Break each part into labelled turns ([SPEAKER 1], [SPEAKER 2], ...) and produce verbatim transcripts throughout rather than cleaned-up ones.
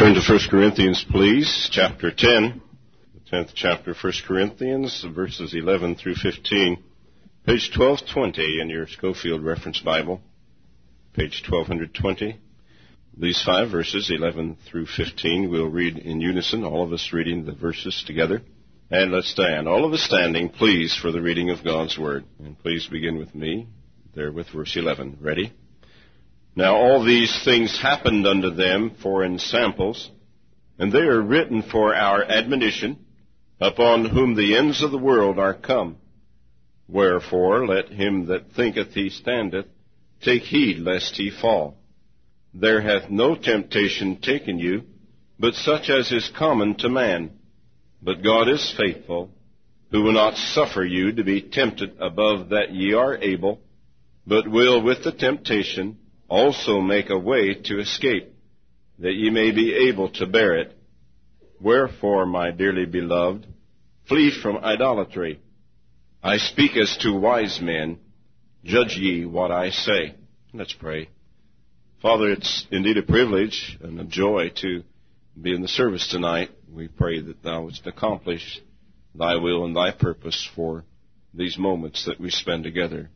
[SPEAKER 1] Turn to First Corinthians, please, chapter ten. The tenth chapter of First Corinthians, verses eleven through fifteen. Page twelve twenty in your Schofield Reference Bible. Page twelve twenty. These five verses, eleven through fifteen, we'll read in unison, all of us reading the verses together. And let's stand. All of us standing, please, for the reading of God's Word. And please begin with me there with verse eleven. Ready? Now all these things happened unto them for ensamples, and they are written for our admonition, upon whom the ends of the world are come. Wherefore let him that thinketh he standeth take heed lest he fall. There hath no temptation taken you, but such as is common to man. But God is faithful, who will not suffer you to be tempted above that ye are able, but will with the temptation also make a way to escape, that ye may be able to bear it. Wherefore, my dearly beloved, flee from idolatry. I speak as to wise men. Judge ye what I say. Let's pray. Father, it's indeed a privilege and a joy to be in the service tonight. We pray that thou wouldst accomplish thy will and thy purpose for these moments that we spend together.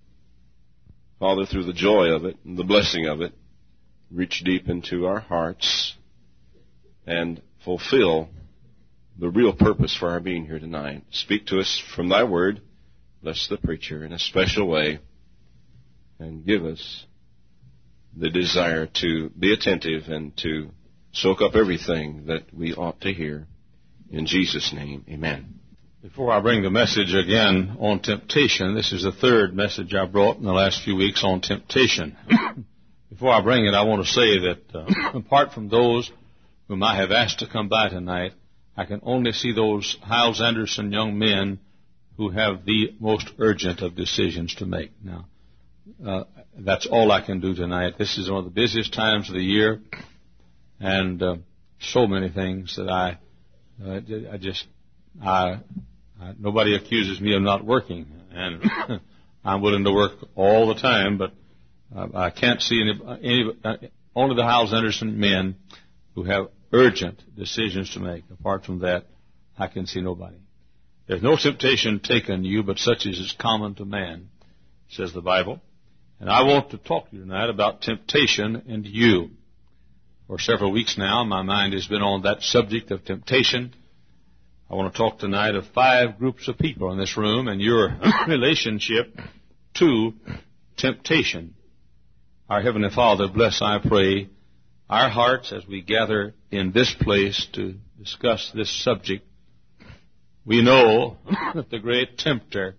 [SPEAKER 1] Father, through the joy of it and the blessing of it, reach deep into our hearts and fulfill the real purpose for our being here tonight. Speak to us from thy word. Bless the preacher in a special way and give us the desire to be attentive and to soak up everything that we ought to hear. In Jesus' name, amen.
[SPEAKER 2] Before I bring the message again on temptation, this is the third message I brought in the last few weeks on temptation. Before I bring it, I want to say that uh, apart from those whom I have asked to come by tonight, I can only see those Hyles Anderson young men who have the most urgent of decisions to make. Now, uh, that's all I can do tonight. This is one of the busiest times of the year, and uh, so many things that I, uh, I just, I, I, nobody accuses me of not working, and I'm willing to work all the time, but uh, I can't see any, any uh, only the Hyles Anderson men who have urgent decisions to make. Apart from that, I can see nobody. There's no temptation taken you, but such as is common to man, says the Bible. And I want to talk to you tonight about temptation and you. For several weeks now, my mind has been on that subject of temptation. I want to talk tonight of five groups of people in this room and your relationship to temptation. Our Heavenly Father, bless, I pray, our hearts as we gather in this place to discuss this subject. We know that the great tempter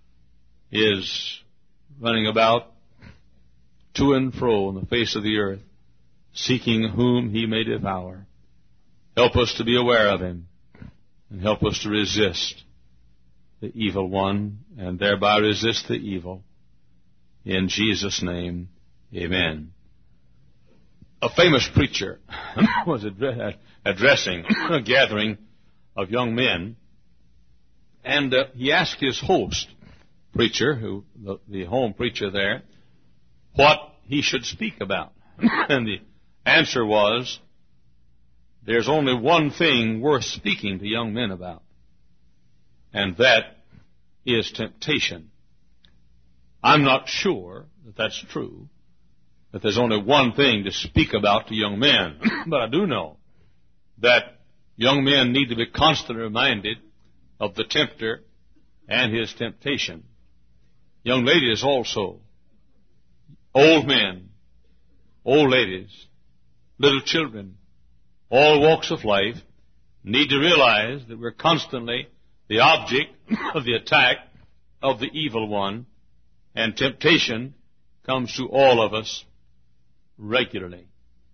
[SPEAKER 2] is running about to and fro on the face of the earth, seeking whom he may devour. Help us to be aware of him, and help us to resist the evil one, and thereby resist the evil. In Jesus' name, amen. A famous preacher was address- addressing a gathering of young men, and uh, he asked his host, preacher, who the, the home preacher there, what he should speak about. And the answer was, there's only one thing worth speaking to young men about, and that is temptation. I'm not sure that that's true, that there's only one thing to speak about to young men, but I do know that young men need to be constantly reminded of the tempter and his temptation. Young ladies also, old men, old ladies, little children, all walks of life need to realize that we're constantly the object of the attack of the evil one, and temptation comes to all of us regularly.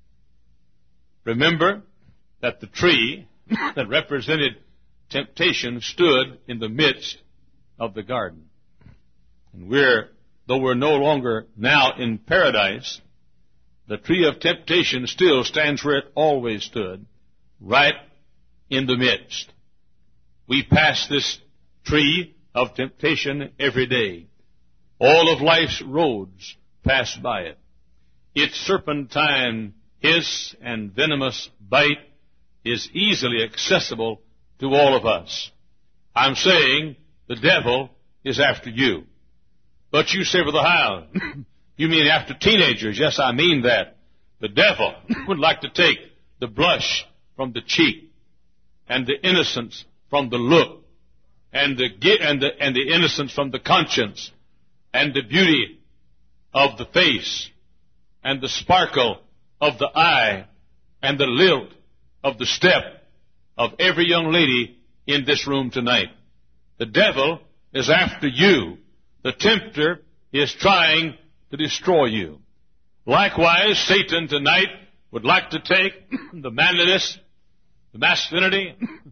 [SPEAKER 2] Remember that the tree that represented temptation stood in the midst of the garden. And we're, though we're no longer now in paradise, the tree of temptation still stands where it always stood, right in the midst. We pass this tree of temptation every day. All of life's roads pass by it. Its serpentine His and venomous bite is easily accessible to all of us. I'm saying the devil is after you. But you say, Brother Howell, you mean after teenagers? Yes, I mean that. The devil would like to take the blush from the cheek and the innocence from the look and the, and the, and the innocence from the conscience and the beauty of the face and the sparkle of the eye and the lilt of the step of every young lady in this room tonight. The devil is after you. The tempter is trying to destroy you. Likewise, Satan tonight would like to take the manliness, the masculinity,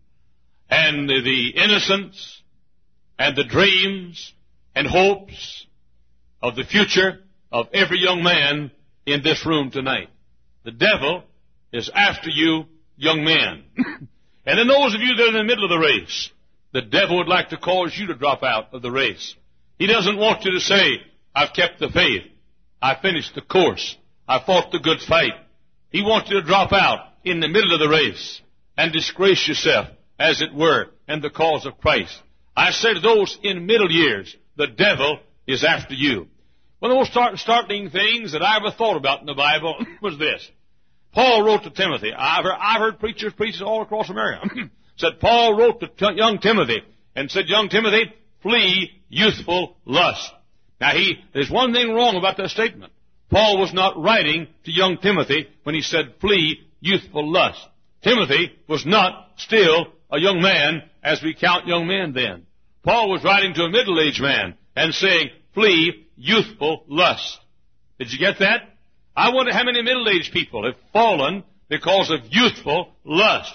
[SPEAKER 2] and the innocence, and the dreams and hopes of the future of every young man in this room tonight. The devil is after you, young men. And then those of you that are in the middle of the race, the devil would like to cause you to drop out of the race. He doesn't want you to say, I've kept the faith. I finished the course. I fought the good fight. He wants you to drop out in the middle of the race and disgrace yourself, as it were, in the cause of Christ. I say to those in middle years, the devil is after you. One of the most start, startling things that I ever thought about in the Bible was this. Paul wrote to Timothy. I've heard, I've heard preachers preach all across America. Said Paul wrote to t- young Timothy and said, young Timothy, flee youthful lust. Now, he, there's one thing wrong about that statement. Paul was not writing to young Timothy when he said, flee youthful lust. Timothy was not still a young man as we count young men then. Paul was writing to a middle-aged man and saying, flee youthful lust. Did you get that? I wonder how many middle-aged people have fallen because of youthful lust.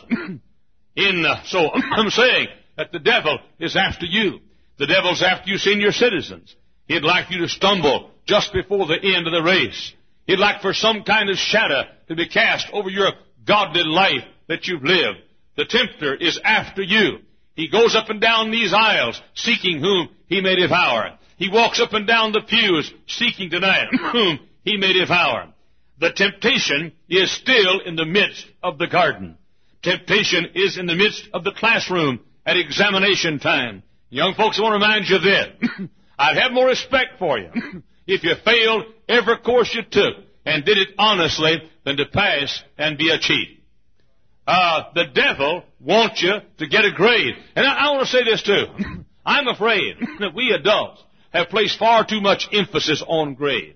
[SPEAKER 2] In uh, so I'm saying that the devil is after you. The devil's after you, senior citizens. He'd like you to stumble just before the end of the race. He'd like for some kind of shadow to be cast over your godly life that you've lived. The tempter is after you. He goes up and down these aisles seeking whom he may devour. He walks up and down the pews seeking tonight whom he may devour. The temptation is still in the midst of the garden. Temptation is in the midst of the classroom at examination time. Young folks, I want to remind you of this. I'd have more respect for you if you failed every course you took and did it honestly than to pass and be a cheat. Uh, the devil wants you to get a grade. And I, I want to say this too. I'm afraid that we adults have placed far too much emphasis on grades.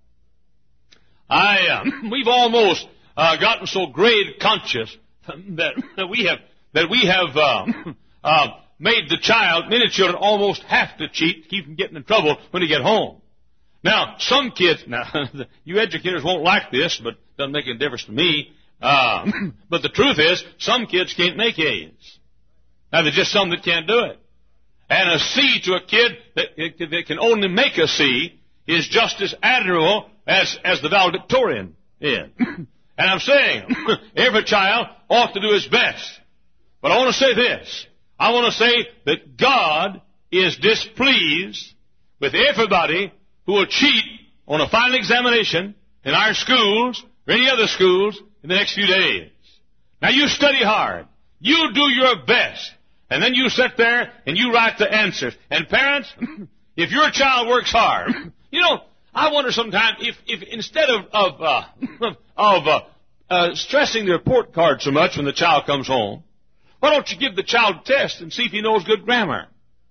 [SPEAKER 2] I, uh, we've almost uh, gotten so grade conscious that, that we have that we have uh, uh, made the child, many children, almost have to cheat to keep from getting in trouble when they get home. Now, some kids, now you educators won't like this, but it doesn't make any difference to me. Uh, but the truth is, some kids can't make A's. Now, there's just some that can't do it. And a C to a kid that, that can only make a C is just as admirable as, as the valedictorian is. And I'm saying, every child ought to do his best. But I want to say this. I want to say that God is displeased with everybody who will cheat on a final examination in our schools or any other schools in the next few days. Now, you study hard. You do your best. And then you sit there and you write the answers. And parents, if your child works hard, you know, I wonder sometimes if, if instead of of, uh, of uh, uh, stressing the report card so much when the child comes home, why don't you give the child a test and see if he knows good grammar?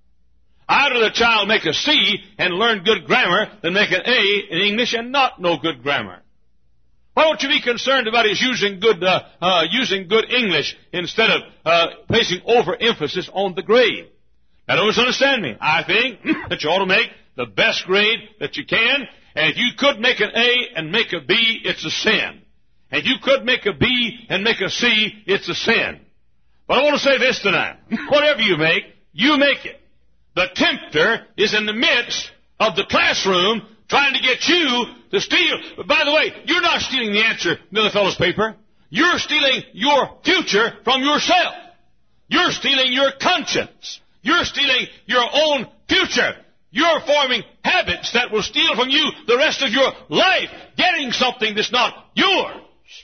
[SPEAKER 2] I'd rather the child make a C and learn good grammar than make an A in English and not know good grammar. Why don't you be concerned about his using good uh, uh, using good English instead of uh, placing overemphasis on the grade? Now, don't misunderstand me. I think that you ought to make the best grade that you can. And if you could make an A and make a B, it's a sin. And if you could make a B and make a C, it's a sin. But I want to say this tonight. Whatever you make, you make it. The tempter is in the midst of the classroom trying to get you to steal. But by the way, you're not stealing the answer in the other fellow's paper. You're stealing your future from yourself. You're stealing your conscience. You're stealing your own future. You're forming habits that will steal from you the rest of your life, getting something that's not yours.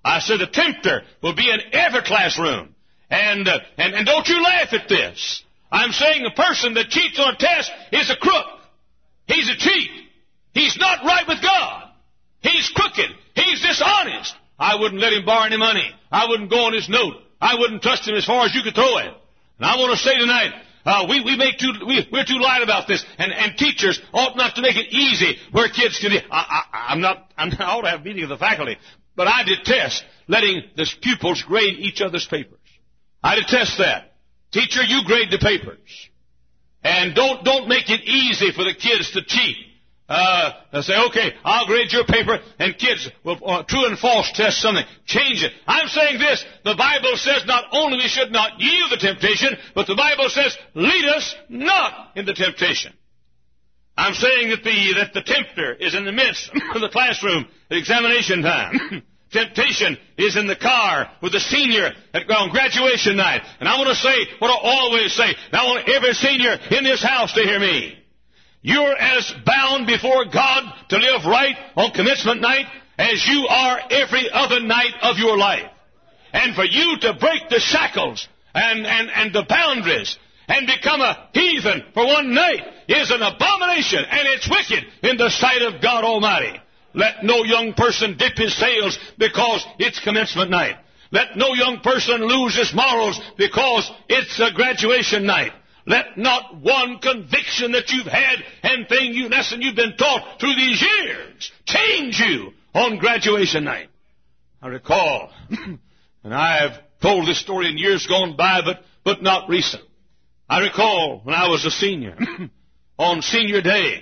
[SPEAKER 2] I said the tempter will be in every classroom. And, uh, and, and don't you laugh at this. I'm saying the person that cheats on a test is a crook. He's a cheat. He's not right with God. He's crooked. He's dishonest. I wouldn't let him borrow any money. I wouldn't go on his note. I wouldn't trust him as far as you could throw it. And I want to say tonight, uh, we, we make too, we, we're too light about this. And, and teachers ought not to make it easy where kids can, I, I, I'm not, I'm not, I ought to have a meeting of the faculty. But I detest letting the pupils grade each other's papers. I detest that. Teacher, you grade the papers. And don't, don't make it easy for the kids to cheat. Uh, they'll say, okay, I'll grade your paper, and kids will uh, true and false test something. Change it. I'm saying this, the Bible says not only we should not yield to temptation, but the Bible says, lead us not into temptation. I'm saying that the, that the tempter is in the midst of the classroom at examination time. Temptation is in the car with the senior at on graduation night. And I want to say what I always say. And I want every senior in this house to hear me. You're as bound before God to live right on commencement night as you are every other night of your life. And for you to break the shackles and, and, and the boundaries and become a heathen for one night is an abomination, and it's wicked in the sight of God Almighty. Let no young person dip his sails because it's commencement night. Let no young person lose his morals because it's a graduation night. Let not one conviction that you've had and thing you lesson you've been taught through these years change you on graduation night. I recall, and I have told this story in years gone by, but, but not recent. I recall when I was a senior, on senior day,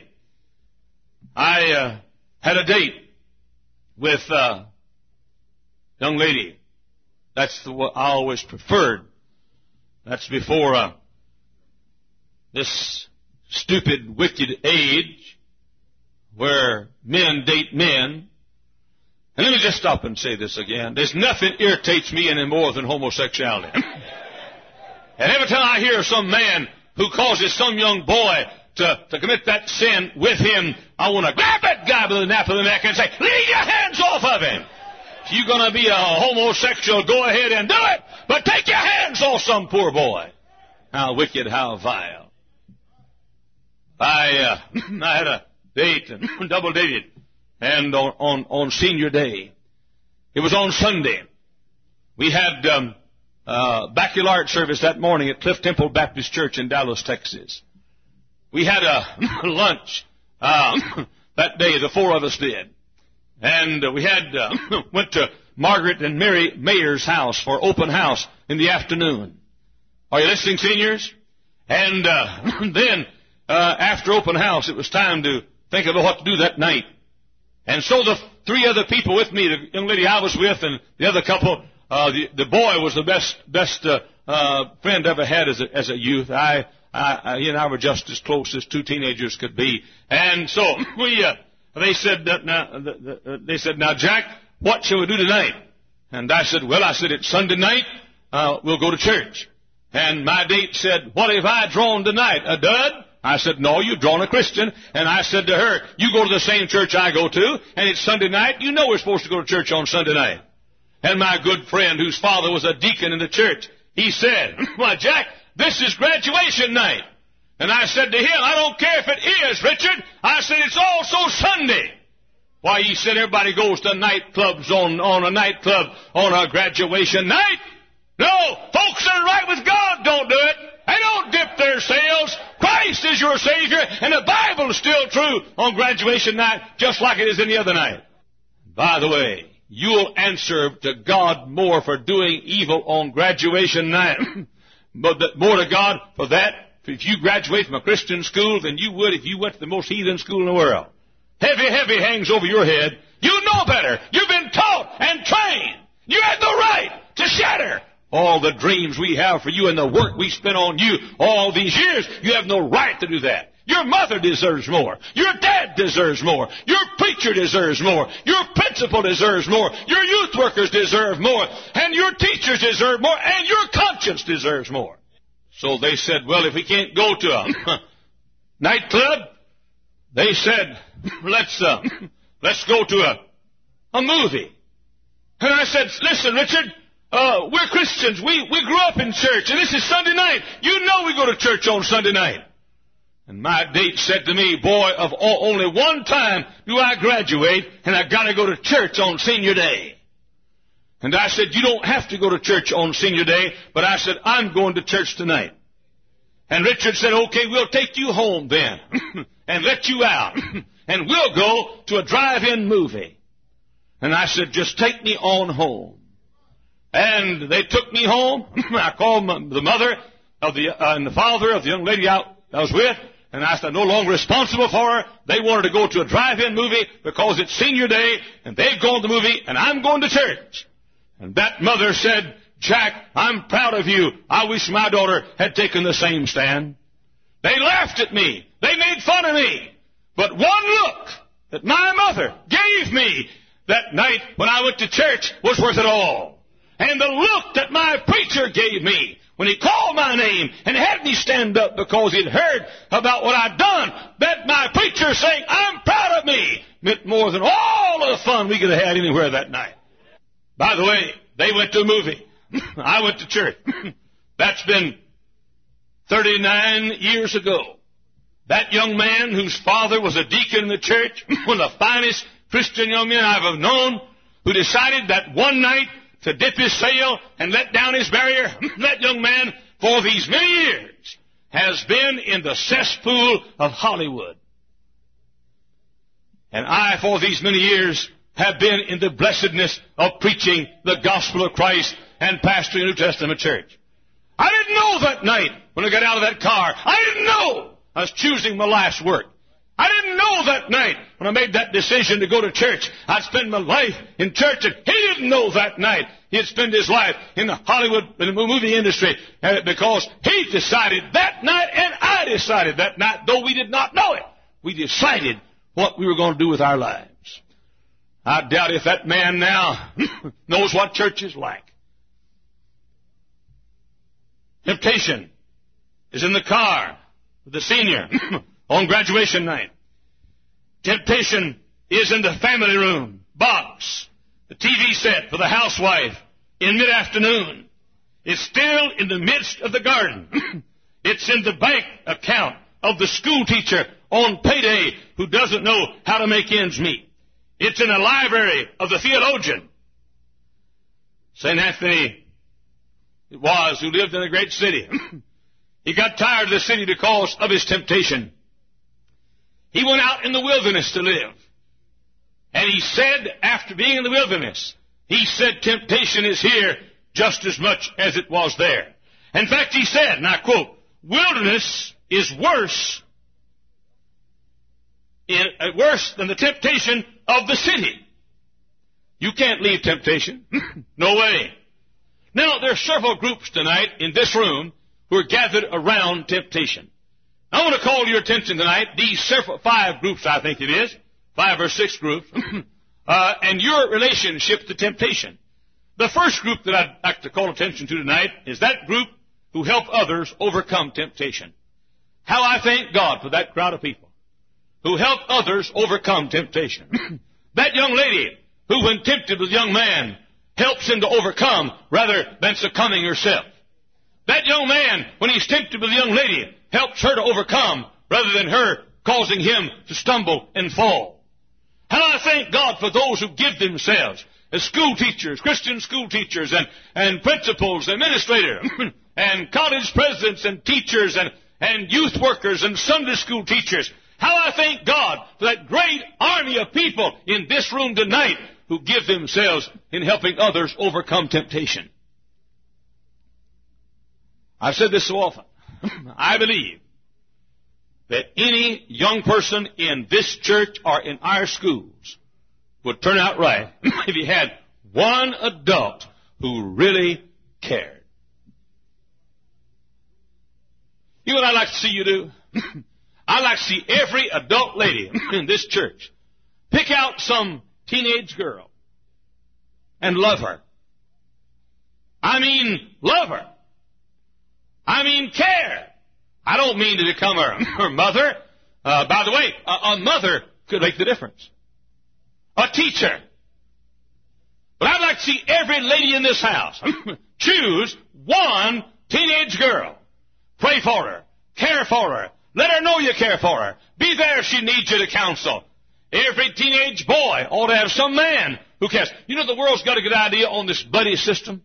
[SPEAKER 2] I uh, had a date with a uh, young lady. That's the what I always preferred. That's before uh, this stupid, wicked age where men date men. And let me just stop and say this again. There's nothing irritates me any more than homosexuality. And every time I hear some man who causes some young boy to, to commit that sin with him, I want to grab that guy by the nape of the neck and say, leave your hands off of him. If you're going to be a homosexual, go ahead and do it, but take your hands off some poor boy. How wicked, how vile. I, uh, I had a date and double dated, and on, on, on senior day, it was on Sunday. We had um, uh, baccalaureate service that morning at Cliff Temple Baptist Church in Dallas, Texas. We had a lunch uh, that day, the four of us did. And uh, we had uh, went to Margaret and Mary Mayer's house for open house in the afternoon. Are you listening, seniors? And uh, then uh, after open house, it was time to think about what to do that night. And so the three other people with me, the young lady I was with and the other couple, uh, the, the boy was the best best uh, uh, friend I ever had as a, as a youth. I, I, I, he and I were just as close as two teenagers could be. And so we... Uh, They said, uh, now, uh, they said, now, Jack, what shall we do tonight? And I said, well, I said, it's Sunday night. Uh, we'll go to church. And my date said, what have I drawn tonight? A dud? I said, no, you've drawn a Christian. And I said to her, you go to the same church I go to, and it's Sunday night. You know we're supposed to go to church on Sunday night. And my good friend, whose father was a deacon in the church, he said, well, Jack, this is graduation night. And I said to him, I don't care if it is, Richard. I said, it's also Sunday. Why, he said, everybody goes to nightclubs on, on a nightclub on a graduation night. No, folks that are right with God don't do it. They don't dip their sails. Christ is your Savior, and the Bible is still true on graduation night, just like it is any other night. By the way, you'll answer to God more for doing evil on graduation night, but more to God for that. If you graduate from a Christian school than you would if you went to the most heathen school in the world. Heavy, heavy hangs over your head. You know better. You've been taught and trained. You have the right to shatter all the dreams we have for you and the work we spent on you all these years. You have no right to do that. Your mother deserves more. Your dad deserves more. Your preacher deserves more. Your principal deserves more. Your youth workers deserve more. And your teachers deserve more. And your conscience deserves more. So they said, well, if we can't go to a nightclub, they said, let's uh, let's go to a, a movie. And I said, listen, Richard, uh, we're Christians. We, we grew up in church, and this is Sunday night. You know we go to church on Sunday night. And my date said to me, boy, of all, only one time do I graduate, and I got to go to church on senior day. And I said, you don't have to go to church on senior day, but I said, I'm going to church tonight. And Richard said, okay, we'll take you home then and let you out, and we'll go to a drive-in movie. And I said, just take me on home. And they took me home. I called my, the mother of the uh, and the father of the young lady I, I was with, and I said, I'm no longer responsible for her. They wanted to go to a drive-in movie because it's senior day, and they've gone to the movie, and I'm going to church. And that mother said, Jack, I'm proud of you. I wish my daughter had taken the same stand. They laughed at me. They made fun of me. But one look that my mother gave me that night when I went to church was worth it all. And the look that my preacher gave me when he called my name and had me stand up because he'd heard about what I'd done, that my preacher saying, I'm proud of me, meant more than all of the fun we could have had anywhere that night. By the way, they went to a movie. I went to church. That's been thirty-nine years ago. That young man whose father was a deacon in the church, one of the finest Christian young men I've ever known, who decided that one night to dip his sail and let down his barrier, that young man for these many years has been in the cesspool of Hollywood. And I, for these many years, have been in the blessedness of preaching the gospel of Christ and pastoring a New Testament church. I didn't know that night when I got out of that car. I didn't know I was choosing my life's work. I didn't know that night when I made that decision to go to church, I'd spend my life in church. And he didn't know that night he'd spend his life in the Hollywood in the movie industry because he decided that night, and I decided that night, though we did not know it. We decided what we were going to do with our lives. I doubt if that man now knows what church is like. Temptation is in the car with the senior on graduation night. Temptation is in the family room box, the T V set for the housewife in mid-afternoon. It's still in the midst of the garden. It's in the bank account of the school teacher on payday who doesn't know how to make ends meet. It's in the library of the theologian. Saint Anthony it was who lived in a great city. He got tired of the city because of his temptation. He went out in the wilderness to live. And he said, after being in the wilderness, he said temptation is here just as much as it was there. In fact, he said, and I quote, wilderness is worse, in, uh, worse than the temptation of the city. You can't leave temptation. No way. Now, there are several groups tonight in this room who are gathered around temptation. I want to call your attention tonight, these several, five groups I think it is, five or six groups, uh, and your relationship to temptation. The first group that I'd like to call attention to tonight is that group who help others overcome temptation. How I thank God for that crowd of people who help others overcome temptation. That young lady who, when tempted with a young man, helps him to overcome rather than succumbing herself. That young man, when he's tempted with a young lady, helps her to overcome rather than her causing him to stumble and fall. How I thank God for those who give themselves as school teachers, Christian school teachers, and, and principals, administrators, and college presidents and teachers, and, and youth workers and Sunday school teachers. How I thank God for that great army of people in this room tonight who give themselves in helping others overcome temptation. I've said this so often. I believe that any young person in this church or in our schools would turn out right if he had one adult who really cared. You know what I'd like to see you do? I'd like to see every adult lady in this church pick out some teenage girl and love her. I mean, love her. I mean, care. I don't mean to become her, her mother. Uh, by the way, a, a mother could make the difference. A teacher. But I'd like to see every lady in this house choose one teenage girl. Pray for her. Care for her. Let her know you care for her. Be there if she needs you to counsel. Every teenage boy ought to have some man who cares. You know, the world's got a good idea on this buddy system.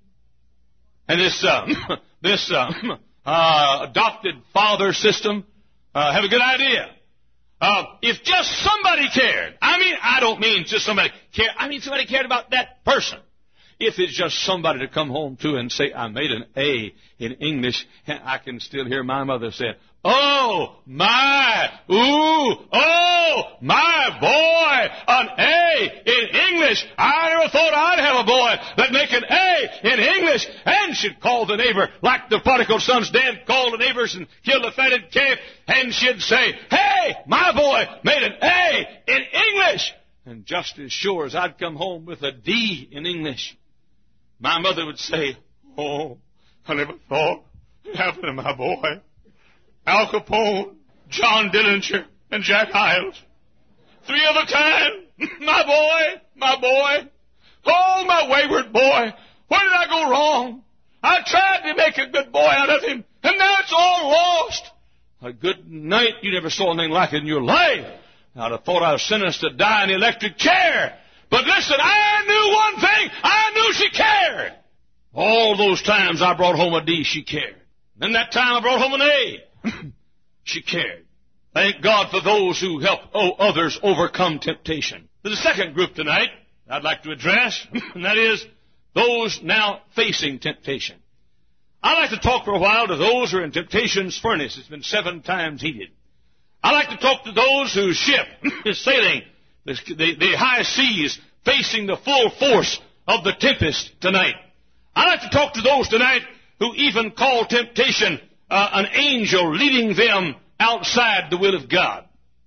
[SPEAKER 2] And this, uh, this, uh, uh, adopted father system, uh, have a good idea. Uh, if just somebody cared, I mean, I don't mean just somebody cared, I mean somebody cared about that person. If it's just somebody to come home to and say, I made an A in English, and I can still hear my mother say, oh, my, ooh, oh, my boy, an A in English. I never thought I'd have a boy that'd make an A in English. And she'd call the neighbor, like the prodigal son's dad called the neighbors and killed the fatted calf, and she'd say, hey, my boy made an A in English. And just as sure as I'd come home with a D in English, my mother would say, oh, I never thought it happened to my boy. Al Capone, John Dillinger, and Jack Hyles. Three of a kind. My boy, my boy. Oh, my wayward boy. Where did I go wrong? I tried to make a good boy out of him, and now it's all lost. A good night. You never saw anything like it in your life. I'd have thought I was sentenced to die in the electric chair. But listen, I knew one thing. I knew she cared. All those times I brought home a D, she cared. Then that time I brought home an A, she cared. Thank God for those who help oh, others overcome temptation. There's a second group tonight I'd like to address, and that is those now facing temptation. I'd like to talk for a while to those who are in temptation's furnace. It's been seven times heated. I'd like to talk to those whose ship is sailing the, the, the high seas, facing the full force of the tempest tonight. I'd like to talk to those tonight who even call temptation uh, an angel leading them outside the will of God.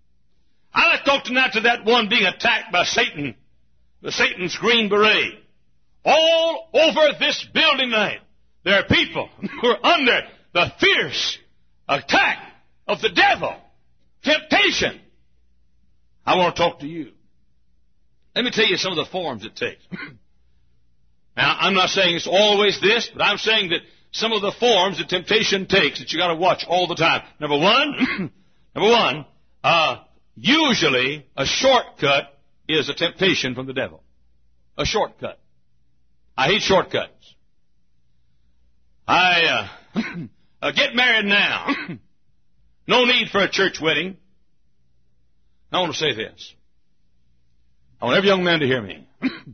[SPEAKER 2] I'd like to talk tonight to that one being attacked by Satan, the Satan's green beret. All over this building tonight, there are people who are under the fierce attack of the devil, temptation. I want to talk to you. Let me tell you some of the forms it takes. Now, I'm not saying it's always this, but I'm saying that some of the forms that temptation takes that you got to watch all the time. Number one, number one, uh, usually a shortcut is a temptation from the devil. A shortcut. I hate shortcuts. I uh, uh, get married now. No need for a church wedding. I want to say this. I want every young man to hear me.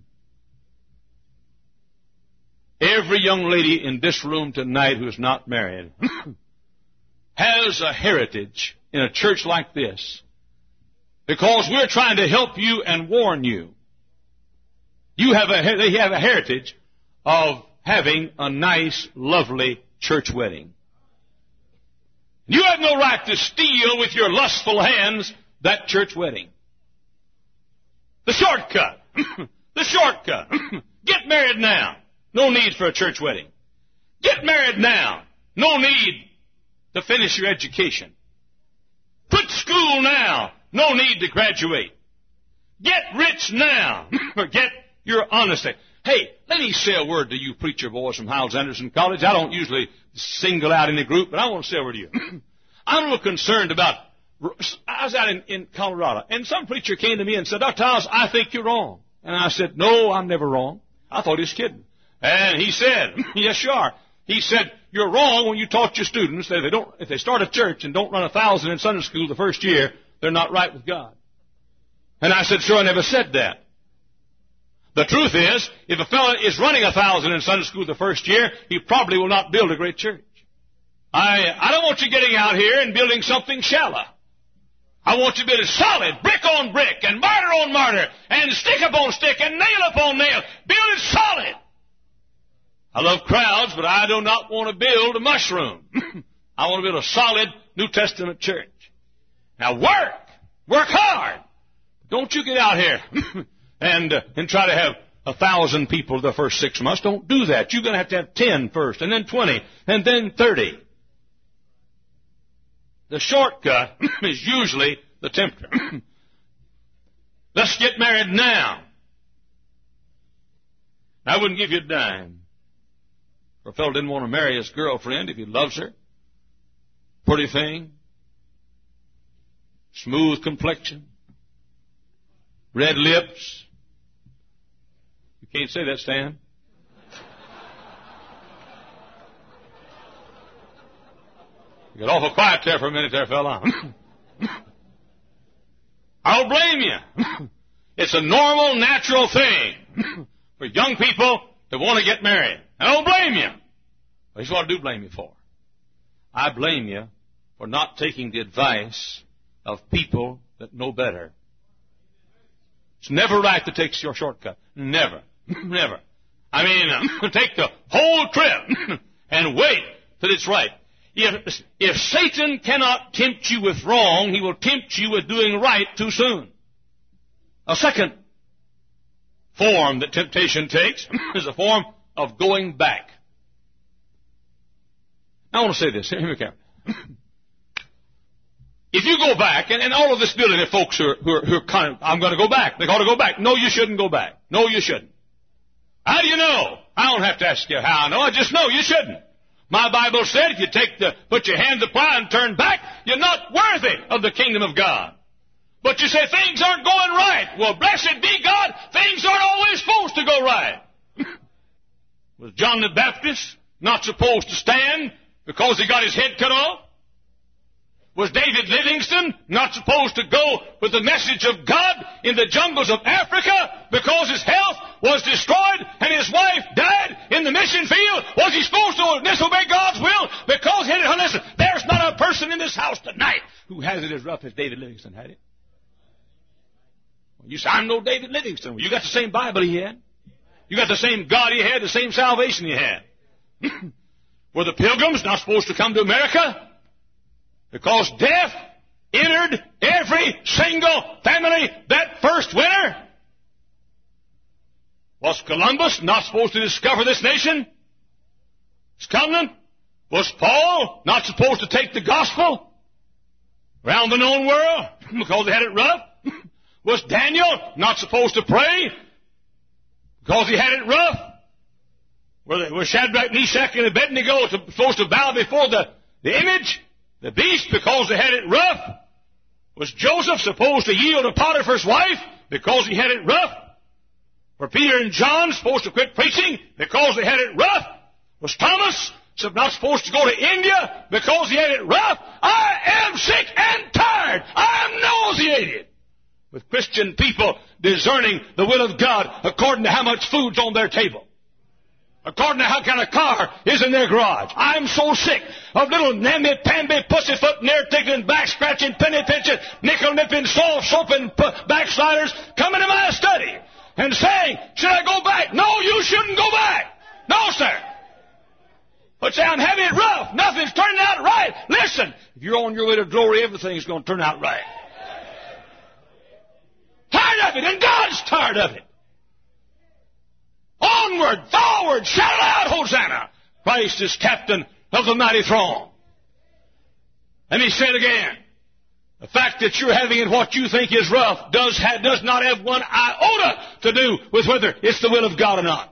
[SPEAKER 2] Every young lady in this room tonight who is not married has a heritage in a church like this because we're trying to help you and warn you. You have a, they have a heritage of having a nice, lovely church wedding. You have no right to steal with your lustful hands that church wedding. The shortcut. The shortcut. Get married now. No need for a church wedding. Get married now. No need to finish your education. Quit school now. No need to graduate. Get rich now. Forget your honesty. Hey, let me say a word to you preacher boys from Hyles Anderson College. I don't usually single out any group, but I want to say a word to you. I'm a little concerned about, I was out in, in Colorado, and some preacher came to me and said, Doctor Hyles, I think you're wrong. And I said, no, I'm never wrong. I thought he was kidding. And he said, yes, you are. He said, you're wrong when you taught your students that if they don't, if they start a church and don't run a thousand in Sunday school the first year, they're not right with God. And I said, sure, I never said that. The truth is, if a fellow is running a thousand in Sunday school the first year, he probably will not build a great church. I, I don't want you getting out here and building something shallow. I want you to build it solid, brick on brick, and mortar on mortar, and stick upon stick, and nail upon nail. Build it solid. I love crowds, but I do not want to build a mushroom. I want to build a solid New Testament church. Now work. Work hard. Don't you get out here and uh, and try to have a thousand people the first six months. Don't do that. You're going to have to have ten first, and then twenty, and then thirty. The shortcut is usually the tempter. Let's get married now. I wouldn't give you a dime. For a fellow didn't want to marry his girlfriend if he loves her. Pretty thing. Smooth complexion. Red lips. You can't say that, Stan. You got awful quiet there for a minute there, fella. I don't blame you. It's a normal, natural thing for young people to want to get married. I don't blame you. But here's what I do blame you for. I blame you for not taking the advice of people that know better. It's never right to take your shortcut. Never. Never. I mean, uh, take the whole trip and wait till it's right. If, if Satan cannot tempt you with wrong, he will tempt you with doing right too soon. A second form that temptation takes is a form of going back. I want to say this. Hear me carefully. If you go back, and, and all of this building of folks who are, who are, who are kind of, I'm going to go back. They got to go back. No, you shouldn't go back. No, you shouldn't. How do you know? I don't have to ask you how I know. I just know you shouldn't. My Bible said if you take the, put your hand to the plow and turn back, you're not worthy of the kingdom of God. But you say things aren't going right. Well, blessed be God, things aren't always supposed to go right. Was John the Baptist not supposed to stand because he got his head cut off? Was David Livingstone not supposed to go with the message of God in the jungles of Africa because his health was destroyed and his wife died in the mission field? Was he supposed to disobey God's will because he had it? Listen, there's not a person in this house tonight who has it as rough as David Livingstone had it. You say, I'm no David Livingstone. Well, you got the same Bible he had. You got the same God he had, the same salvation he had. Were the Pilgrims not supposed to come to America? Because death entered every single family that first winter. Was Columbus not supposed to discover this nation? His covenant? Was Paul not supposed to take the gospel around the known world because they had it rough? Was Daniel not supposed to pray because he had it rough? Were Shadrach, Meshach, and Abednego supposed to bow before the, the image, the beast, because they had it rough? Was Joseph supposed to yield to Potiphar's wife because he had it rough? Were Peter and John supposed to quit preaching because they had it rough? Was Thomas not supposed to go to India because he had it rough? I am sick and tired. I am nauseated with Christian people discerning the will of God according to how much food's on their table, according to how kind of car is in their garage. I'm so sick of little namby-pamby, pussyfoot, nair-tickling, back-scratching, penny-pinching, nickel-nipping, soul-soaping backsliders coming to my study and saying, should I go back? No, you shouldn't go back. No, sir. But say, I'm having it rough. Nothing's turning out right. Listen, if you're on your way to glory, everything's going to turn out right. Tired of it, and God's tired of it. Onward, forward, shout out, Hosanna. Christ is captain of the mighty throne. And he said again, the fact that you're having it what you think is rough does, ha- does not have one iota to do with whether it's the will of God or not.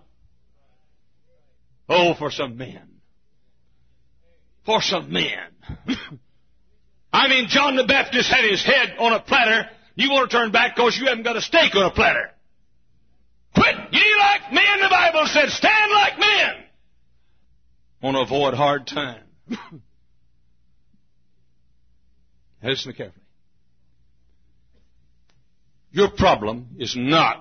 [SPEAKER 2] Oh, for some men. For some men. I mean, John the Baptist had his head on a platter. You want to turn back because you haven't got a steak on a platter. Quit ye like men, the Bible said. Stand like men. Want to avoid hard time. Listen carefully. Your problem is not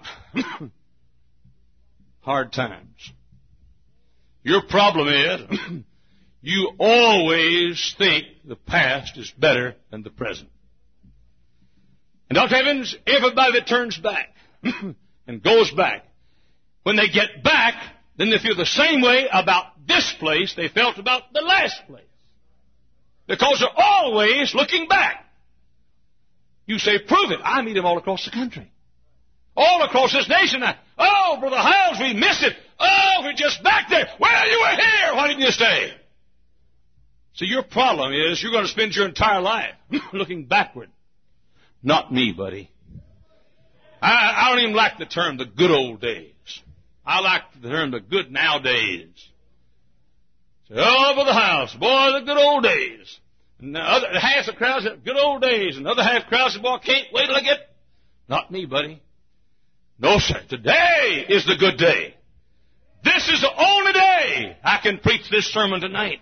[SPEAKER 2] hard times. Your problem is you always think the past is better than the present. And Doctor Evans, everybody that turns back and goes back, when they get back, then they feel the same way about this place they felt about the last place. Because they're always looking back. You say, prove it. I meet them all across the country. All across this nation. Oh, Brother Hiles, we missed it. Oh, we're just back there. Well, you were here. Why didn't you stay? See, your problem is you're going to spend your entire life looking backward. Not me, buddy. I, I don't even like the term the good old days. I like the term the good nowadays. Say, oh, for the house, boy, the good old days. And the other half the crowd said, good old days. And the other half crowd said, boy, I can't wait till I get. Not me, buddy. No, sir. Today is the good day. This is the only day I can preach this sermon tonight.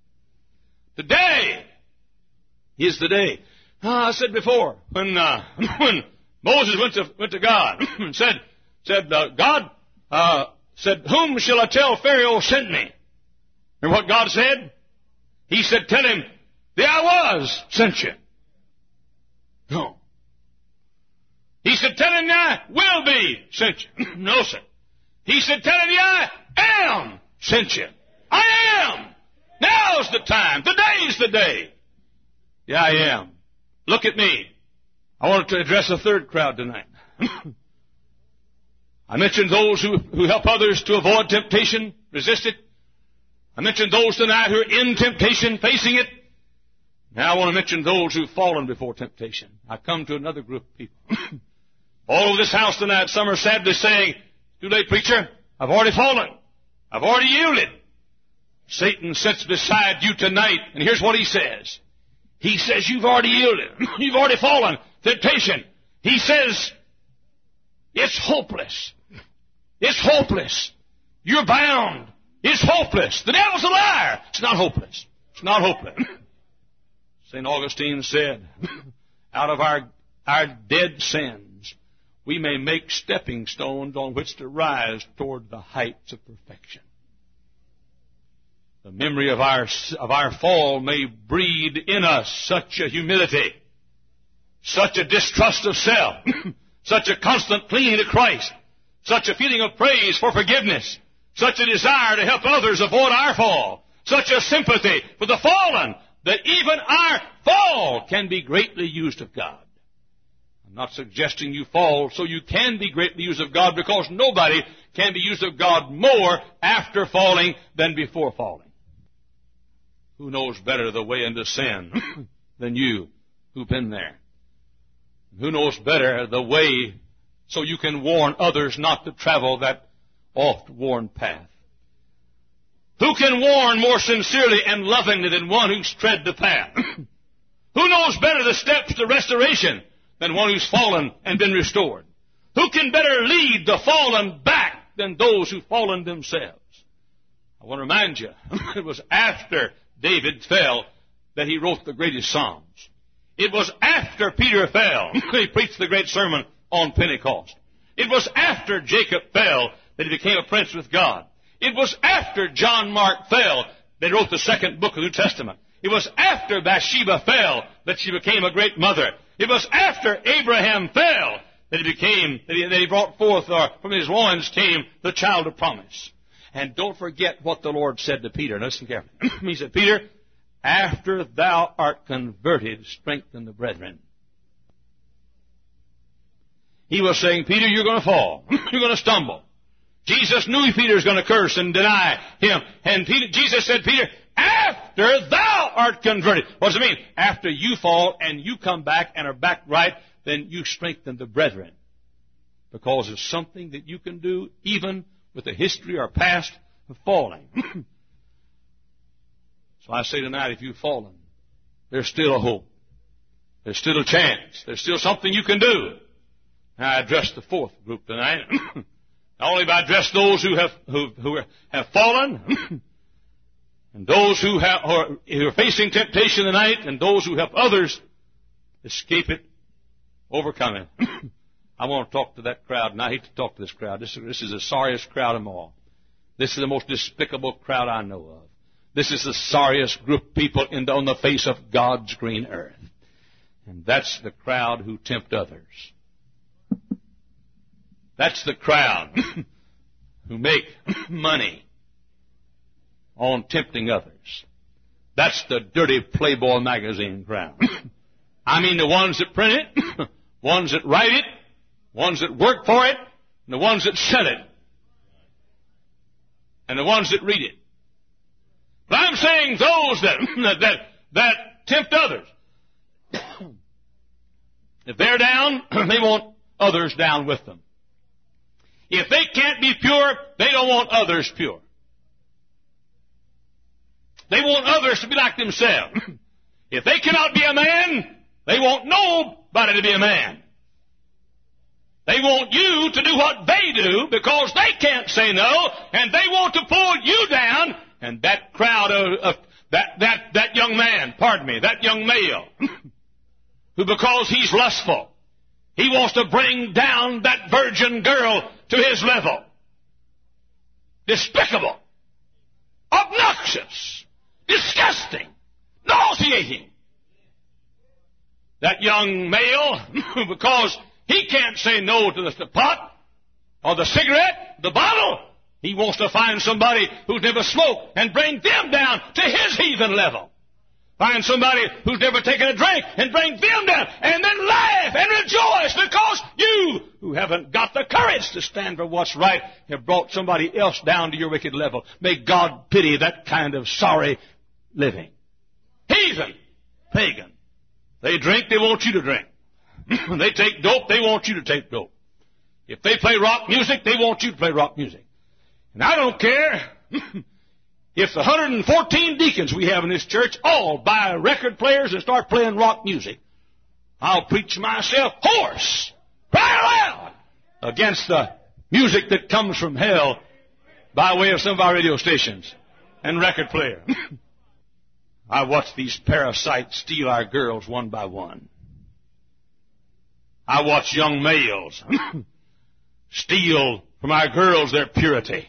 [SPEAKER 2] Today is the day. Uh, I said before, when uh, when Moses went to went to God and said said uh, God uh, said, whom shall I tell Pharaoh sent me? And what God said? He said, tell him the I was sent you. No. He said, tell him the I will be sent you. No, sir. He said, tell him the I am sent you. I am. Now's the time. Today's the day. Yeah, I am. Look at me. I wanted to address a third crowd tonight. I mentioned those who, who help others to avoid temptation, resist it. I mentioned those tonight who are in temptation, facing it. Now I want to mention those who've fallen before temptation. I come to another group of people. All over this house tonight, some are sadly saying, too late, preacher. I've already fallen. I've already yielded. Satan sits beside you tonight, and here's what he says. He says, you've already yielded. You've already fallen. Temptation. He says, it's hopeless. It's hopeless. You're bound. It's hopeless. The devil's a liar. It's not hopeless. It's not hopeless. Saint Augustine said, out of our, our dead sins, we may make stepping stones on which to rise toward the heights of perfection. The memory of our, of our fall may breed in us such a humility, such a distrust of self, such a constant clinging to Christ, such a feeling of praise for forgiveness, such a desire to help others avoid our fall, such a sympathy for the fallen, that even our fall can be greatly used of God. I'm not suggesting you fall so you can be greatly used of God, because nobody can be used of God more after falling than before falling. Who knows better the way into sin than you who've been there? Who knows better the way so you can warn others not to travel that oft-worn path? Who can warn more sincerely and lovingly than one who's tread the path? Who knows better the steps to restoration than one who's fallen and been restored? Who can better lead the fallen back than those who've fallen themselves? I want to remind you, it was after David fell that he wrote the greatest Psalms. It was after Peter fell that he preached the great sermon on Pentecost. It was after Jacob fell that he became a prince with God. It was after John Mark fell that he wrote the second book of the New Testament. It was after Bathsheba fell that she became a great mother. It was after Abraham fell that he became, that he, that he brought forth, or from his loins came the child of promise. And don't forget what the Lord said to Peter. Listen carefully. He said, Peter, after thou art converted, strengthen the brethren. He was saying, Peter, you're going to fall. You're going to stumble. Jesus knew Peter was going to curse and deny him. And Peter, Jesus said, Peter, after thou art converted. What does it mean? After you fall and you come back and are back right, then you strengthen the brethren. Because it's something that you can do even with a history or past of falling. So I say tonight, if you've fallen, there's still a hope. There's still a chance. There's still something you can do. Now I address the fourth group tonight. Not only have I addressed those who have who, who have fallen, and those who, have, who, are, who are facing temptation tonight, and those who help others escape it, overcome it. I want to talk to that crowd, and I hate to talk to this crowd. This, this is the sorriest crowd of them all. This is the most despicable crowd I know of. This is the sorriest group of people in the, on the face of God's green earth. And that's the crowd who tempt others. That's the crowd who make money on tempting others. That's the dirty Playboy magazine crowd. I mean the ones that print it, ones that write it, ones that work for it, and the ones that sell it, and the ones that read it. But I'm saying those that that that, that tempt others. If they're down, they want others down with them. If they can't be pure, they don't want others pure. They want others to be like themselves. If they cannot be a man, they want nobody to be a man. They want you to do what they do because they can't say no, and they want to pull you down. And that crowd of, of that, that, that young man, pardon me, that young male, who because he's lustful, he wants to bring down that virgin girl to his level. Despicable, obnoxious, disgusting, nauseating. That young male, because he can't say no to the pot or the cigarette, the bottle, he wants to find somebody who's never smoked and bring them down to his heathen level. Find somebody who's never taken a drink and bring them down and then laugh and rejoice because you, who haven't got the courage to stand for what's right, have brought somebody else down to your wicked level. May God pity that kind of sorry living. Heathen, pagan. They drink, they want you to drink. When they take dope, they want you to take dope. If they play rock music, they want you to play rock music. And I don't care if the one hundred fourteen deacons we have in this church all buy record players and start playing rock music. I'll preach myself hoarse, cry aloud against the music that comes from hell by way of some of our radio stations and record player. I watch these parasites steal our girls one by one. I watch young males steal from our girls their purity.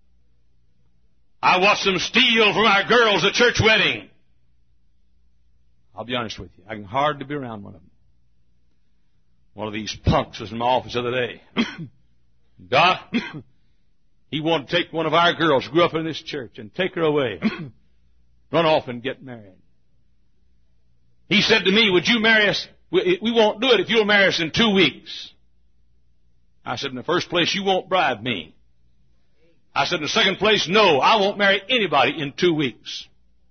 [SPEAKER 2] I watch them steal from our girls a church wedding. I'll be honest with you. I can hardly be around one of them. One of these punks was in my office the other day. God, he wanted to take one of our girls, grew up in this church, and take her away. Run off and get married. He said to me, would you marry us? We won't do it if you'll marry us in two weeks. I said, in the first place, you won't bribe me. I said, in the second place, no, I won't marry anybody in two weeks.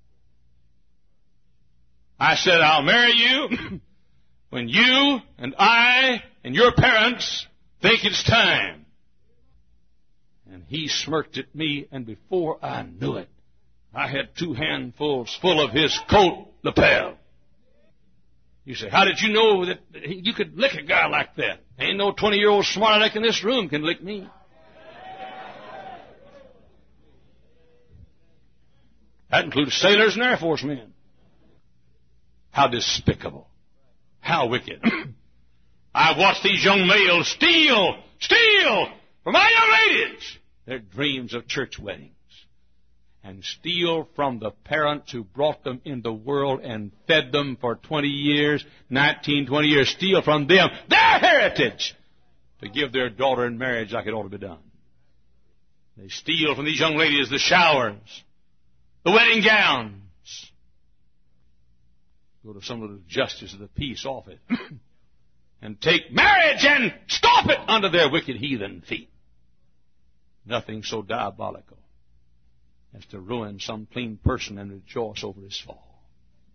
[SPEAKER 2] I said, I'll marry you when you and I and your parents think it's time. And he smirked at me, and before I knew it, I had two handfuls full of his coat lapel. You say, how did you know that you could lick a guy like that? Ain't no twenty-year-old smart aleck in this room can lick me. That includes sailors and Air Force men. How despicable. How wicked. I watched these young males steal, steal from our young ladies their dreams of church weddings. And steal from the parents who brought them in the world and fed them for twenty years, nineteen, twenty years. Steal from them their heritage to give their daughter in marriage like it ought to be done. They steal from these young ladies the showers, the wedding gowns. Go to some of the justice of the peace off it. And take marriage and stop it under their wicked heathen feet. Nothing so diabolical as to ruin some clean person and rejoice over his fall.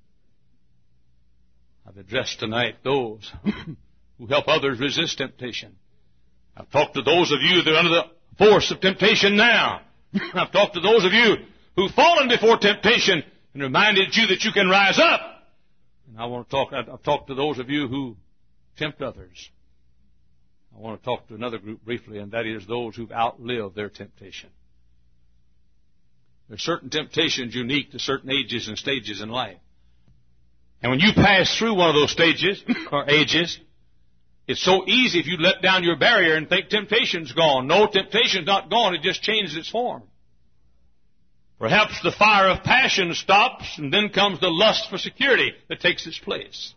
[SPEAKER 2] I've addressed tonight those who help others resist temptation. I've talked to those of you that are under the force of temptation now. I've talked to those of you who've fallen before temptation and reminded you that you can rise up. And I want to talk, I've talked to those of you who tempt others. I want to talk to another group briefly, and that is those who've outlived their temptation. There are certain temptations unique to certain ages and stages in life. And when you pass through one of those stages or ages, it's so easy if you let down your barrier and think temptation's gone. No, temptation's not gone. It just changes its form. Perhaps the fire of passion stops, and then comes the lust for security that takes its place.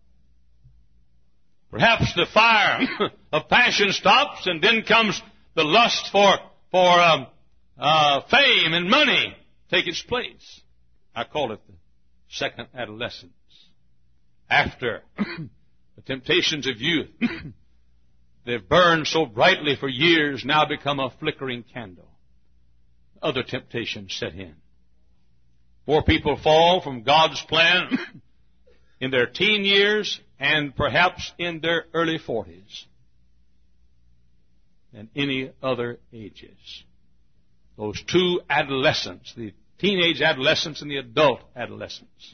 [SPEAKER 2] Perhaps the fire of passion stops, and then comes the lust for for um, uh, fame and money take its place. I call it the second adolescence. After the temptations of youth, they've burned so brightly for years, now become a flickering candle. Other temptations set in. More people fall from God's plan in their teen years and perhaps in their early forties. than any other ages. Those two adolescents, the teenage adolescence and the adult adolescence.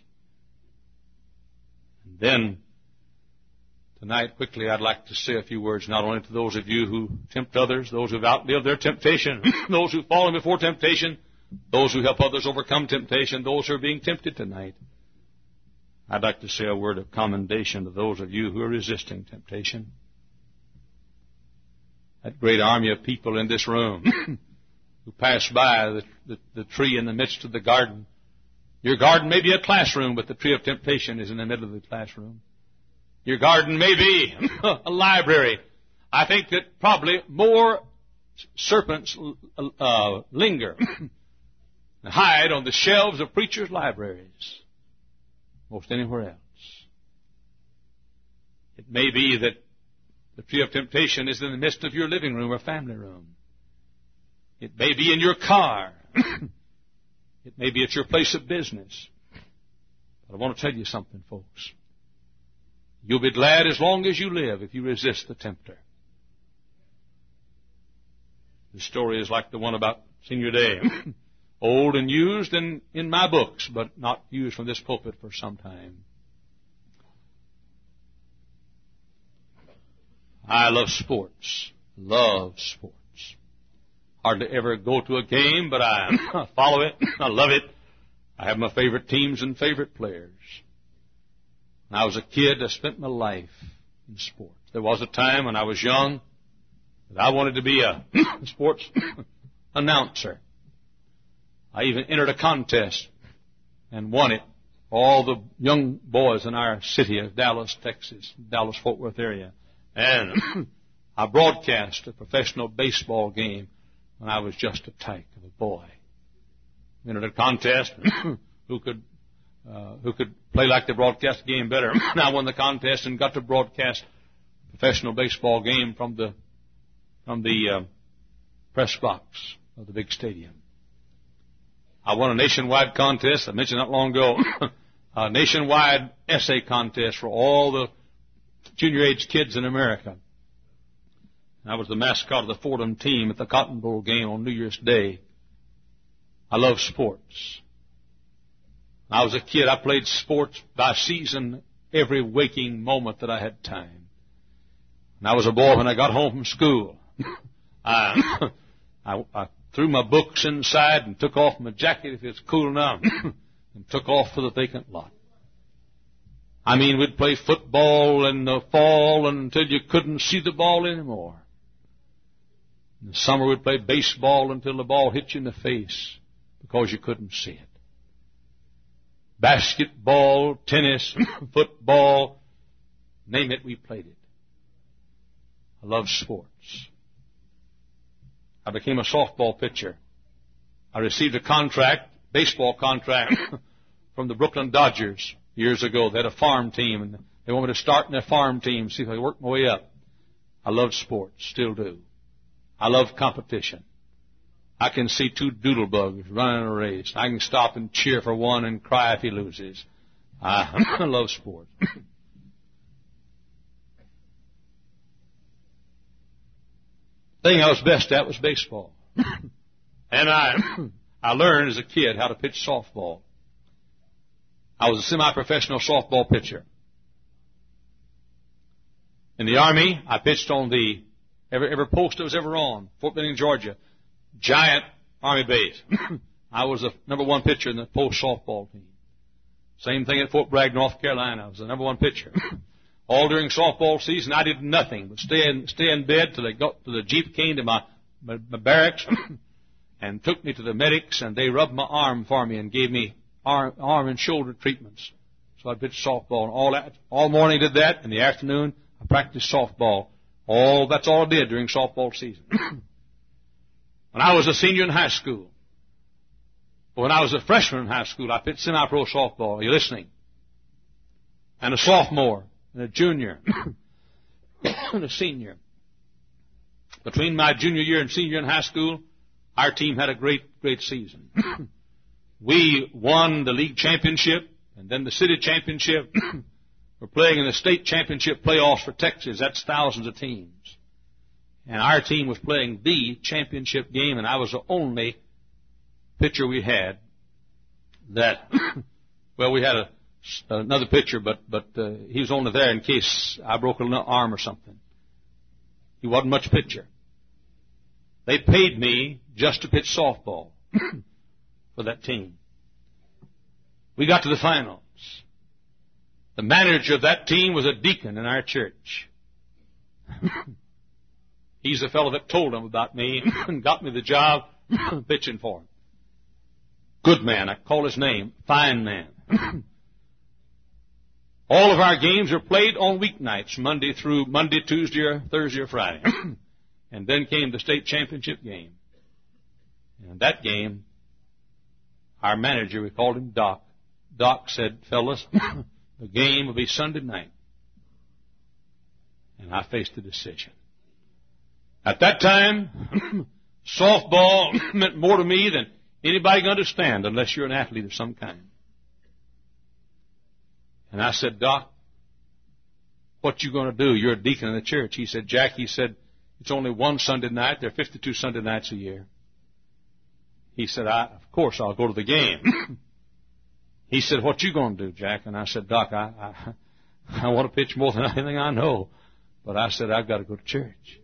[SPEAKER 2] And then, tonight, quickly, I'd like to say a few words not only to those of you who tempt others, those who have outlived their temptation, those who've fallen before temptation, those who help others overcome temptation, those who are being tempted tonight. I'd like to say a word of commendation to those of you who are resisting temptation. That great army of people in this room who pass by the, the, the tree in the midst of the garden. Your garden may be a classroom, but the tree of temptation is in the middle of the classroom. Your garden may be a library. I think that probably more serpents uh, linger and hide on the shelves of preachers' libraries most anywhere else. It may be that the tree of temptation is in the midst of your living room or family room. It may be in your car. It may be at your place of business. But I want to tell you something, folks. You'll be glad as long as you live if you resist the tempter. The story is like the one about senior day. Old and used in, in my books, but not used from this pulpit for some time. I love sports. Love sports. Hardly ever go to a game, but I follow it. I love it. I have my favorite teams and favorite players. When I was a kid, I spent my life in sports. There was a time when I was young that I wanted to be a sports announcer. I even entered a contest and won it. All the young boys in our city of Dallas, Texas, Dallas-Fort Worth area. And I broadcast a professional baseball game when I was just a tyke of a boy. Entered a contest. who could uh, who could play like they broadcast the game better? And I won the contest and got to broadcast a professional baseball game from the from the uh, press box of the big stadium. I won a nationwide contest. I mentioned not long ago. A nationwide essay contest for all the junior age kids in America. I was the mascot of the Fordham team at the Cotton Bowl game on New Year's Day. I love sports. When I was a kid, I played sports by season every waking moment that I had time. When I was a boy, when I got home from school, I, I, I threw my books inside and took off my jacket if it's cool enough and took off for the vacant lot. I mean, we'd play football in the fall until you couldn't see the ball anymore. In the summer, we'd play baseball until the ball hit you in the face because you couldn't see it. Basketball, tennis, football, name it, we played it. I love sports. I became a softball pitcher. I received a contract, baseball contract, from the Brooklyn Dodgers years ago. They had a farm team, and they wanted me to start in their farm team, see if I could work my way up. I love sports, still do. I love competition. I can see two doodlebugs running a race. I can stop and cheer for one and cry if he loses. I, I love sports. The thing I was best at was baseball. And I I learned as a kid how to pitch softball. I was a semi-professional softball pitcher. In the Army, I pitched on the every, every post I was ever on, Fort Benning, Georgia. Giant Army base. I was the number one pitcher in the post softball team. Same thing at Fort Bragg, North Carolina. I was the number one pitcher. All during softball season, I did nothing but stay in, stay in bed till they got till the jeep came to my, my, my barracks and took me to the medics, and they rubbed my arm for me and gave me arm, arm and shoulder treatments. So I pitched softball, and all that, all morning did that. In the afternoon, I practiced softball. All that's all I did during softball season. When I was a senior in high school, when I was a freshman in high school, I pitched semi-pro softball. Are you listening? And a sophomore. And a junior, and a senior. Between my junior year and senior year in high school, our team had a great, great season. We won the league championship, and then the city championship. We're playing in the state championship playoffs for Texas. That's thousands of teams. And our team was playing the championship game, and I was the only pitcher we had that, well, we had a, another pitcher, but, but uh, he was only there in case I broke an arm or something. He wasn't much pitcher. They paid me just to pitch softball for that team. We got to the finals. The manager of that team was a deacon in our church. He's the fellow that told them about me and got me the job pitching for him. Good man. I call his name. Fine man. All of our games are played on weeknights, Monday through Monday, Tuesday, or Thursday, or Friday. And then came the state championship game. And that game, our manager, we called him Doc. Doc said, fellas, the game will be Sunday night. And I faced the decision. At that time, softball meant more to me than anybody can understand unless you're an athlete of some kind. And I said, Doc, what you going to do? You're a deacon in the church. He said, Jack, he said, it's only one Sunday night. There are fifty-two Sunday nights a year. He said, I, of course, I'll go to the game. He said, what you going to do, Jack? And I said, Doc, I, I, I want to pitch more than anything I know. But I said, I've got to go to church.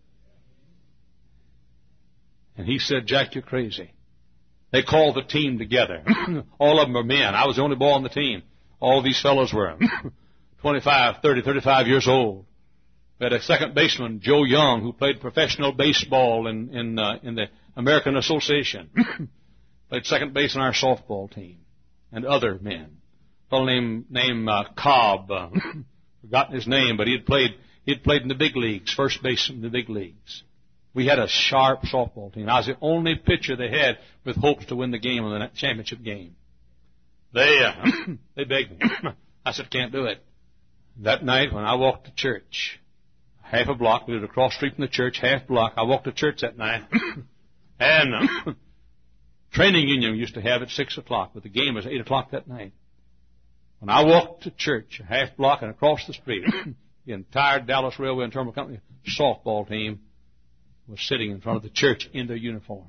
[SPEAKER 2] And he said, Jack, you're crazy. They called the team together. All of them are men. I was the only boy on the team. All these fellows were twenty-five, thirty, thirty-five years old. We had a second baseman, Joe Young, who played professional baseball in in, uh, in the American Association. Played second base on our softball team. And other men. A fellow named, named uh, Cobb. Uh, forgotten his name, but he had played, he had played in the big leagues, first base in the big leagues. We had a sharp softball team. I was the only pitcher they had with hopes to win the game, on the championship game. They, uh, they begged me. I said, can't do it. That night when I walked to church, half a block, we lived across the street from the church, half block, I walked to church that night, and uh, training union used to have at six o'clock, but the game was eight o'clock that night. When I walked to church, a half block and across the street, the entire Dallas Railway and Terminal Company softball team was sitting in front of the church in their uniforms.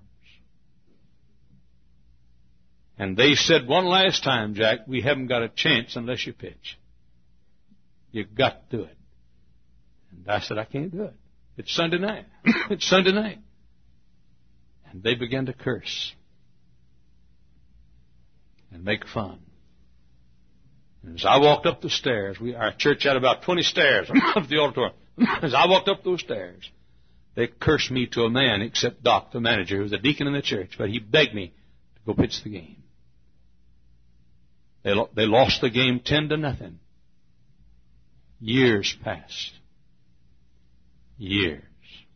[SPEAKER 2] And they said one last time, Jack, we haven't got a chance unless you pitch. You've got to do it. And I said, I can't do it. It's Sunday night. It's Sunday night. And they began to curse and make fun. And as I walked up the stairs, we, our church had about twenty stairs up the auditorium. As I walked up those stairs, they cursed me to a man except Doc, the manager, who was a deacon in the church, but he begged me to go pitch the game. They, lo- they lost the game ten to nothing. Years passed. Years.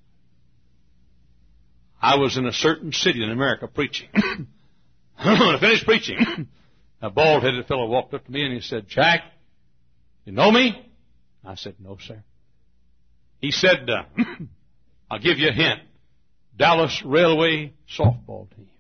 [SPEAKER 2] I was in a certain city in America preaching. When I finished preaching, a bald-headed fellow walked up to me and he said, Jack, you know me? I said, no, sir. He said, uh, I'll give you a hint. Dallas Railway softball team.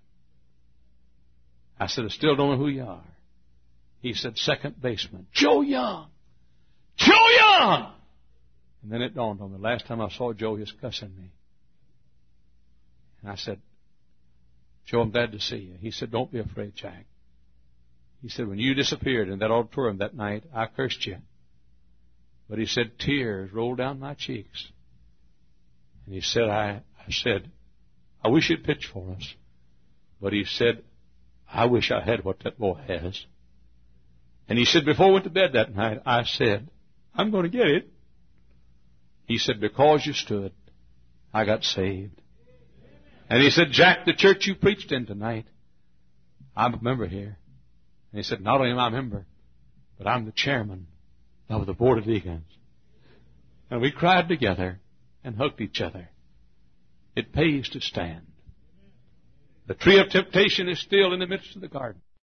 [SPEAKER 2] I said, I still don't know who you are. He said, second baseman, Joe Young. Joe Young! And then it dawned on me. Last time I saw Joe, he was cussing me. And I said, Joe, I'm glad to see you. He said, don't be afraid, Jack. He said, when you disappeared in that auditorium that night, I cursed you. But he said, tears rolled down my cheeks. And he said, I, I said, I wish you'd pitch for us. But he said, I wish I had what that boy has. And he said, before I went to bed that night, I said, I'm going to get it. He said, because you stood, I got saved. And he said, Jack, the church you preached in tonight, I'm a member here. And he said, not only am I a member, but I'm the chairman of the board of deacons. And we cried together and hugged each other. It pays to stand. The tree of temptation is still in the midst of the garden.